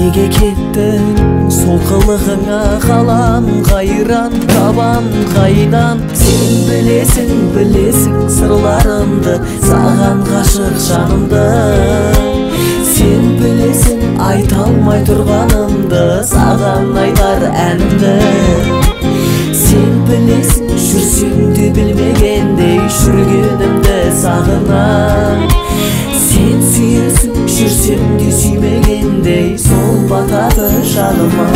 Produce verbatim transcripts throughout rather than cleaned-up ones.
Неге кеттің сол қылығыңа қалам қайран, табан қайдан? Сен білесің, білесің сырларымды, саған ғашық жанымды. Сен білесің айта алмай тұрғанымды, саған айтар әнімді. Сен білесің жүрсем де білмегендей, жүргенімді сағынам. Сен сүйесің жүрсем де сүймегендей, сол батады жаныма.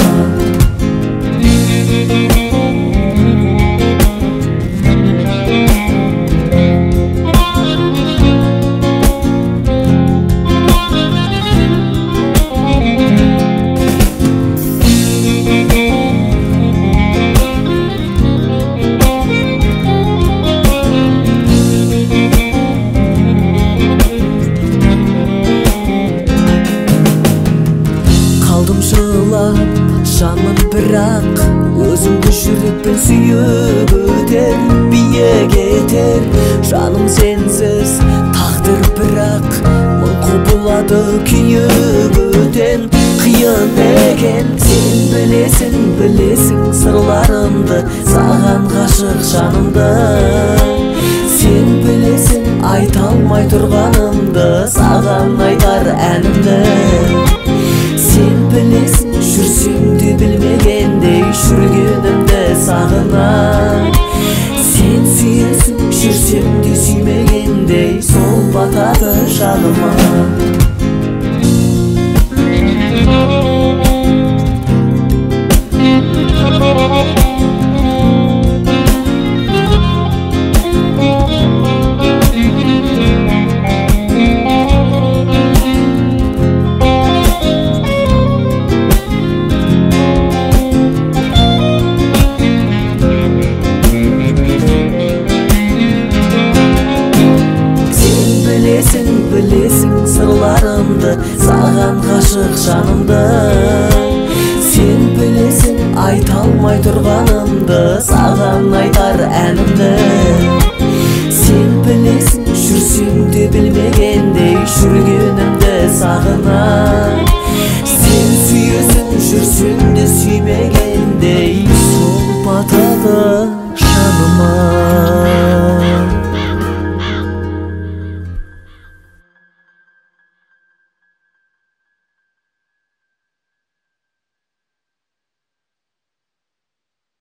Жаным бірақ өзіңді жүрекпен сүйіп өтер, биік етер. Жаным сенсіз тағдыр бірақ мың құбылады күйіп өтен, қиын екен. Сен білесің, білесің сырларымды, саған ғашық жанымды. Сен білесің айта алмай тұрғанымды, саған айтар әнімді. Сен білесің жүрсем де білмегендей, жүргенімді сағынам. Сен сүйесің жүрсем де сүймегендей, сол батады жаныма. Білесің сырларымды, саған ғашық жанымды. Сен білесің айта алмай тұрғанымды, саған айтар әнімді. Сен білесің жүрсем де білмегендей, жүргенімді сағынам. Сен сүйесің жүрсем де сүймеген